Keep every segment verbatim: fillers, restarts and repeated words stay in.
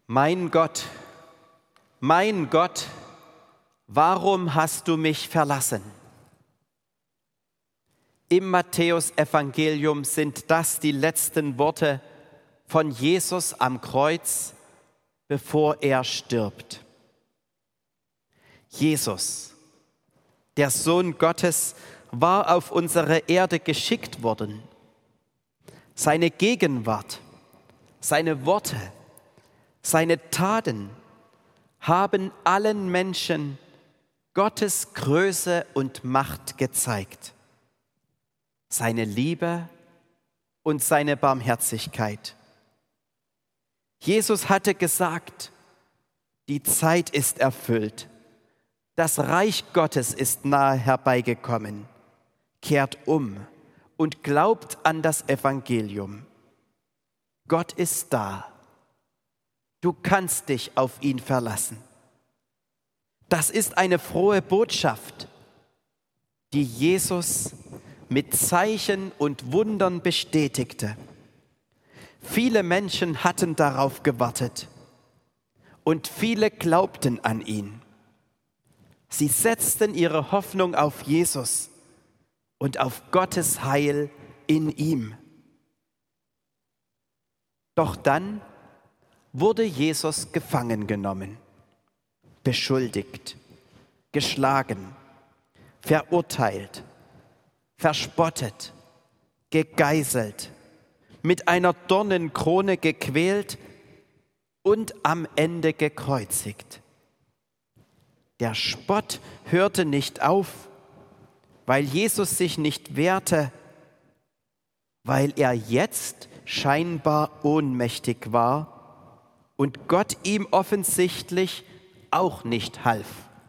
Mein Gott, mein Gott, warum hast du mich verlassen? Im Matthäusevangelium sind das die letzten Worte von Jesus am Kreuz, bevor er stirbt. Jesus, der Sohn Gottes, war auf unsere Erde geschickt worden. Seine Gegenwart, seine Worte, seine Taten haben allen Menschen Gottes Größe und Macht gezeigt. Seine Liebe und seine Barmherzigkeit. Jesus hatte gesagt, die Zeit ist erfüllt, das Reich Gottes ist nahe herbeigekommen. Kehrt um und glaubt an das Evangelium. Gott ist da. Du kannst dich auf ihn verlassen. Das ist eine frohe Botschaft, die Jesus mit Zeichen und Wundern bestätigte. Viele Menschen hatten darauf gewartet und viele glaubten an ihn. Sie setzten ihre Hoffnung auf Jesus und auf Gottes Heil in ihm. Doch dann wurde Jesus gefangen genommen, beschuldigt, geschlagen, verurteilt, verspottet, gegeißelt, mit einer Dornenkrone gequält und am Ende gekreuzigt. Der Spott hörte nicht auf, weil Jesus sich nicht wehrte, weil er jetzt scheinbar ohnmächtig war und Gott ihm offensichtlich auch nicht half.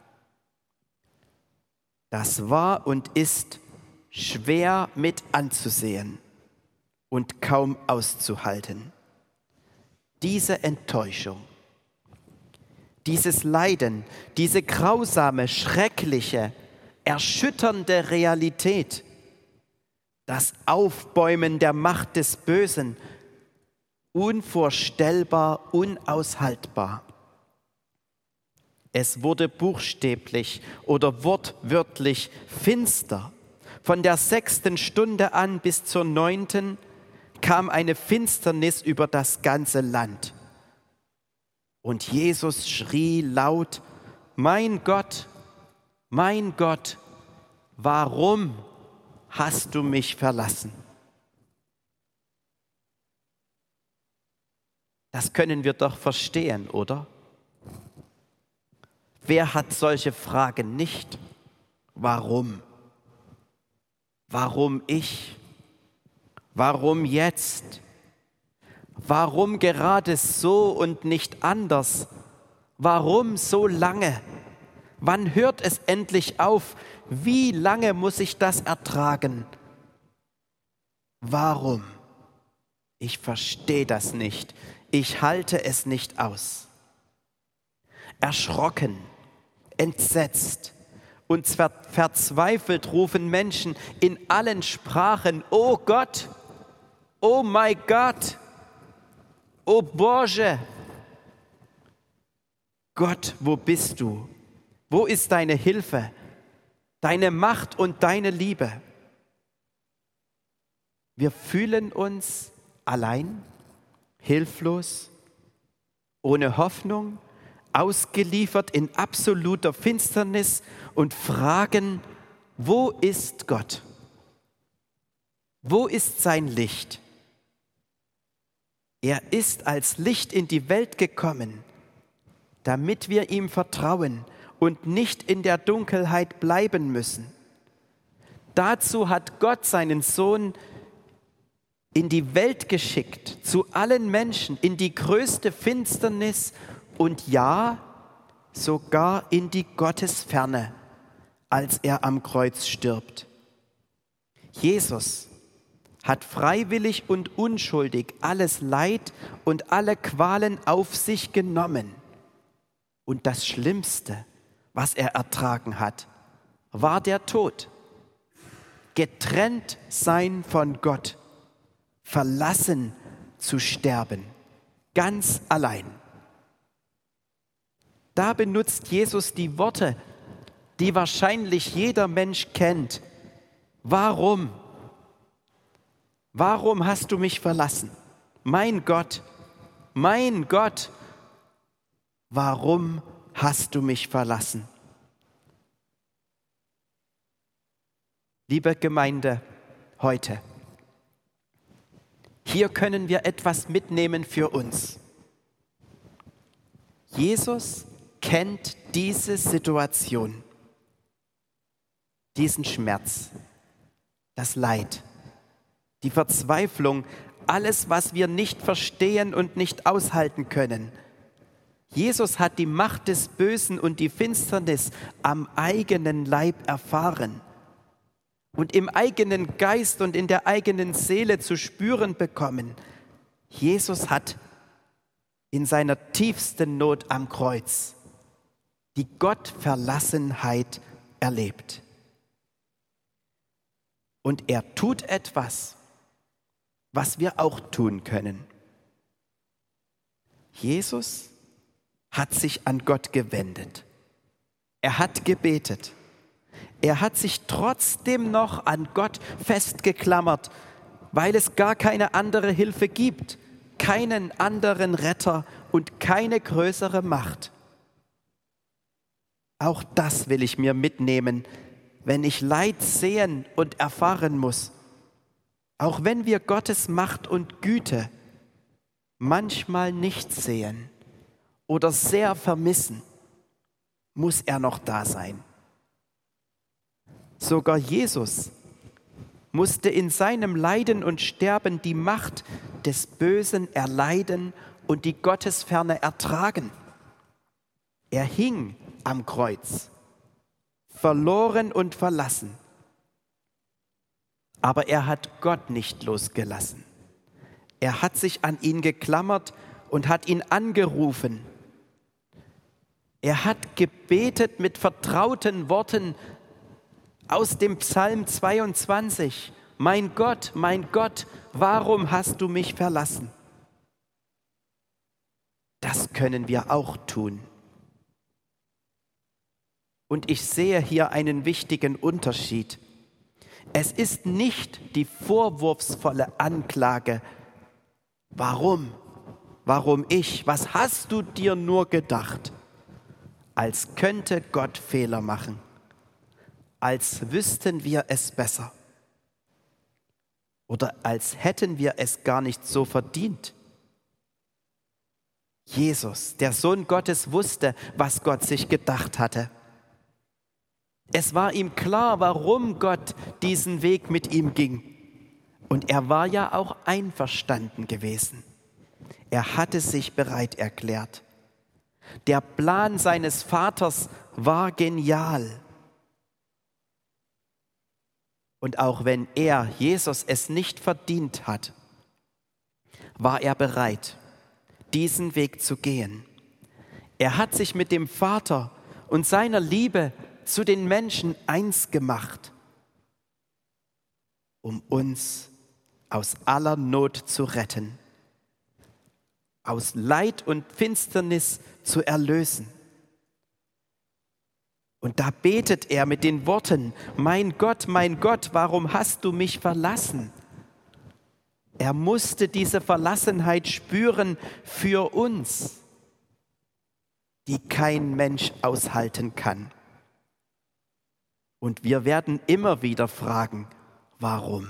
Das war und ist schwer mit anzusehen und kaum auszuhalten. Diese Enttäuschung, dieses Leiden, diese grausame, schreckliche, erschütternde Realität, das Aufbäumen der Macht des Bösen, unvorstellbar, unaushaltbar. Es wurde buchstäblich oder wortwörtlich finster. Von der sechsten Stunde an bis zur neunten kam eine Finsternis über das ganze Land. Und Jesus schrie laut: Mein Gott, mein Gott, warum hast du mich verlassen? Das können wir doch verstehen, oder? Wer hat solche Fragen nicht? Warum? Warum ich? Warum jetzt? Warum gerade so und nicht anders? Warum so lange? Wann hört es endlich auf? Wie lange muss ich das ertragen? Warum? Ich verstehe das nicht. Ich halte es nicht aus. Erschrocken, entsetzt und verzweifelt rufen Menschen in allen Sprachen: Oh Gott, oh mein Gott, oh Boże. Gott, wo bist du? Wo ist deine Hilfe, deine Macht und deine Liebe? Wir fühlen uns allein, hilflos, ohne Hoffnung, ausgeliefert in absoluter Finsternis und fragen: Wo ist Gott? Wo ist sein Licht? Er ist als Licht in die Welt gekommen, damit wir ihm vertrauen und nicht in der Dunkelheit bleiben müssen. Dazu hat Gott seinen Sohn in die Welt geschickt, zu allen Menschen, in die größte Finsternis und ja, sogar in die Gottesferne, als er am Kreuz stirbt. Jesus hat freiwillig und unschuldig alles Leid und alle Qualen auf sich genommen. Und das Schlimmste, was er ertragen hat, war der Tod. Getrennt sein von Gott, verlassen zu sterben, ganz allein. Da benutzt Jesus die Worte, die wahrscheinlich jeder Mensch kennt. Warum? Warum hast du mich verlassen? Mein Gott, mein Gott, warum hast du mich verlassen? Liebe Gemeinde, heute, hier können wir etwas mitnehmen für uns. Jesus kennt diese Situation, diesen Schmerz, das Leid, die Verzweiflung, alles, was wir nicht verstehen und nicht aushalten können. Jesus hat die Macht des Bösen und die Finsternis am eigenen Leib erfahren und im eigenen Geist und in der eigenen Seele zu spüren bekommen. Jesus hat in seiner tiefsten Not am Kreuz die Gottverlassenheit erlebt. Und er tut etwas, was wir auch tun können. Jesus hat sich an Gott gewendet. Er hat gebetet. Er hat sich trotzdem noch an Gott festgeklammert, weil es gar keine andere Hilfe gibt, keinen anderen Retter und keine größere Macht. Auch das will ich mir mitnehmen, wenn ich Leid sehen und erfahren muss. Auch wenn wir Gottes Macht und Güte manchmal nicht sehen oder sehr vermissen, muss er noch da sein. Sogar Jesus musste in seinem Leiden und Sterben die Macht des Bösen erleiden und die Gottesferne ertragen. Er hing am Kreuz, verloren und verlassen. Aber er hat Gott nicht losgelassen. Er hat sich an ihn geklammert und hat ihn angerufen. Er hat gebetet mit vertrauten Worten aus dem Psalm zweiundzwanzig. Mein Gott, mein Gott, warum hast du mich verlassen? Das können wir auch tun. Und ich sehe hier einen wichtigen Unterschied. Es ist nicht die vorwurfsvolle Anklage. Warum? Warum ich? Was hast du dir nur gedacht? Als könnte Gott Fehler machen. Als wüssten wir es besser. Oder als hätten wir es gar nicht so verdient. Jesus, der Sohn Gottes, wusste, was Gott sich gedacht hatte. Es war ihm klar, warum Gott diesen Weg mit ihm ging. Und er war ja auch einverstanden gewesen. Er hatte sich bereit erklärt. Der Plan seines Vaters war genial. Und auch wenn er, Jesus, es nicht verdient hat, war er bereit, diesen Weg zu gehen. Er hat sich mit dem Vater und seiner Liebe zu den Menschen eins gemacht, um uns aus aller Not zu retten, aus Leid und Finsternis zu erlösen. Und da betet er mit den Worten, mein Gott, mein Gott, warum hast du mich verlassen? Er musste diese Verlassenheit spüren für uns, die kein Mensch aushalten kann. Und wir werden immer wieder fragen, warum?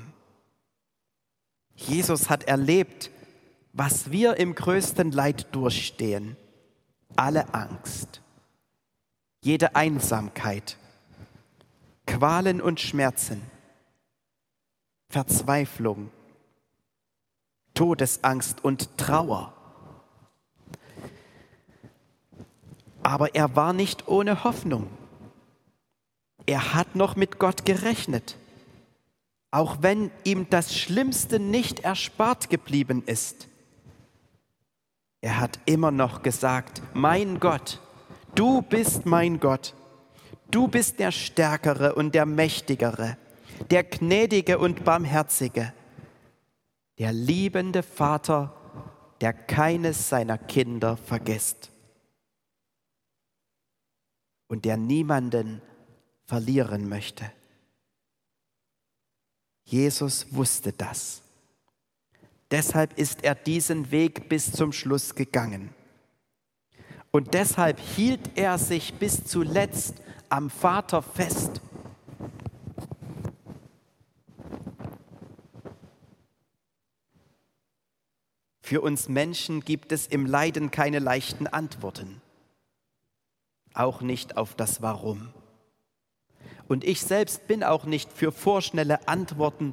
Jesus hat erlebt, was wir im größten Leid durchstehen. Alle Angst, jede Einsamkeit, Qualen und Schmerzen, Verzweiflung, Todesangst und Trauer. Aber er war nicht ohne Hoffnung. Er hat noch mit Gott gerechnet, auch wenn ihm das Schlimmste nicht erspart geblieben ist. Er hat immer noch gesagt, mein Gott, du bist mein Gott, du bist der Stärkere und der Mächtigere, der Gnädige und Barmherzige, der liebende Vater, der keines seiner Kinder vergisst. und der niemanden verlieren möchte. Jesus wusste das. Deshalb ist er diesen Weg bis zum Schluss gegangen. Und deshalb hielt er sich bis zuletzt am Vater fest. Für uns Menschen gibt es im Leiden keine leichten Antworten, auch nicht auf das Warum. Und ich selbst bin auch nicht für vorschnelle Antworten,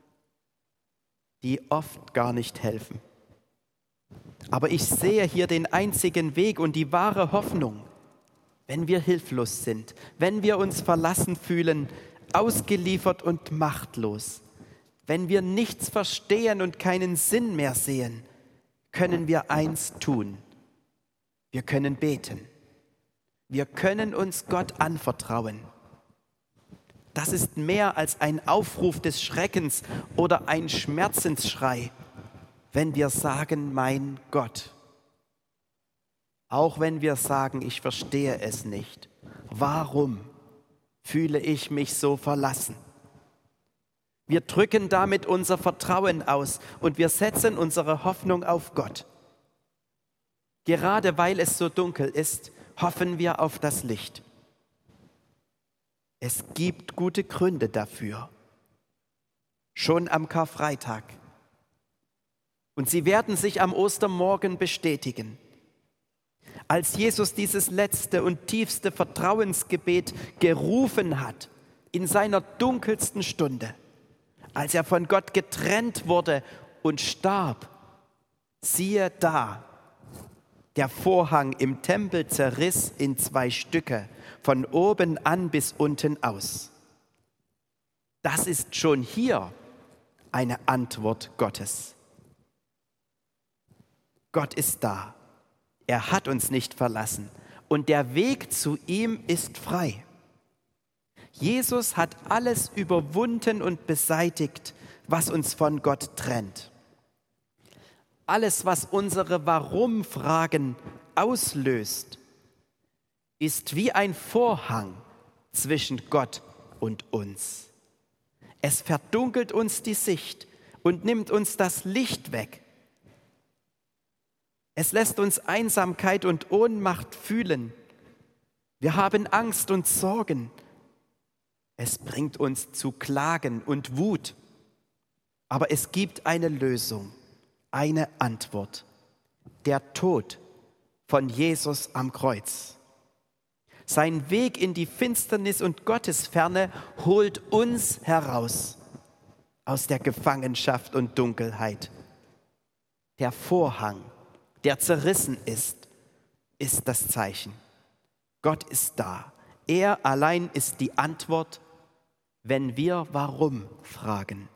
die oft gar nicht helfen. Aber ich sehe hier den einzigen Weg und die wahre Hoffnung, wenn wir hilflos sind, wenn wir uns verlassen fühlen, ausgeliefert und machtlos, wenn wir nichts verstehen und keinen Sinn mehr sehen, können wir eins tun. Wir können beten. Wir können uns Gott anvertrauen. Das ist mehr als ein Aufruf des Schreckens oder ein Schmerzensschrei, wenn wir sagen, mein Gott. Auch wenn wir sagen, ich verstehe es nicht. Warum fühle ich mich so verlassen? Wir drücken damit unser Vertrauen aus und wir setzen unsere Hoffnung auf Gott. Gerade weil es so dunkel ist, hoffen wir auf das Licht. Es gibt gute Gründe dafür, schon am Karfreitag. Und sie werden sich am Ostermorgen bestätigen. Als Jesus dieses letzte und tiefste Vertrauensgebet gerufen hat, in seiner dunkelsten Stunde, als er von Gott getrennt wurde und starb, siehe da, der Vorhang im Tempel zerriss in zwei Stücke, von oben an bis unten aus. Das ist schon hier eine Antwort Gottes. Gott ist da. Er hat uns nicht verlassen und der Weg zu ihm ist frei. Jesus hat alles überwunden und beseitigt, was uns von Gott trennt. Alles, was unsere Warum-Fragen auslöst, ist wie ein Vorhang zwischen Gott und uns. Es verdunkelt uns die Sicht und nimmt uns das Licht weg. Es lässt uns Einsamkeit und Ohnmacht fühlen. Wir haben Angst und Sorgen. Es bringt uns zu Klagen und Wut. Aber es gibt eine Lösung, eine Antwort. Der Tod von Jesus am Kreuz. Sein Weg in die Finsternis und Gottesferne holt uns heraus aus der Gefangenschaft und Dunkelheit. Der Vorhang, der zerrissen ist, ist das Zeichen. Gott ist da. Er allein ist die Antwort, wenn wir warum fragen.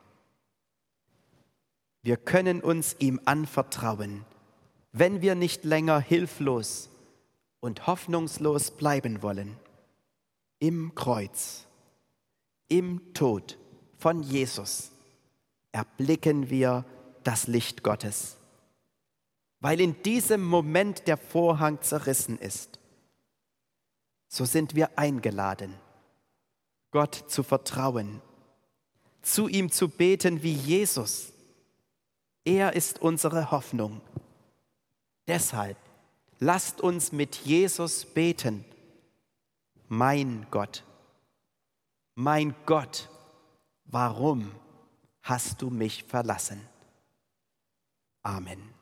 Wir können uns ihm anvertrauen, wenn wir nicht länger hilflos und hoffnungslos bleiben wollen. Im Kreuz, im Tod von Jesus erblicken wir das Licht Gottes, weil in diesem Moment der Vorhang zerrissen ist. So sind wir eingeladen, Gott zu vertrauen, zu ihm zu beten wie Jesus. Er ist unsere Hoffnung. Deshalb lasst uns mit Jesus beten. Mein Gott, mein Gott, warum hast du mich verlassen? Amen.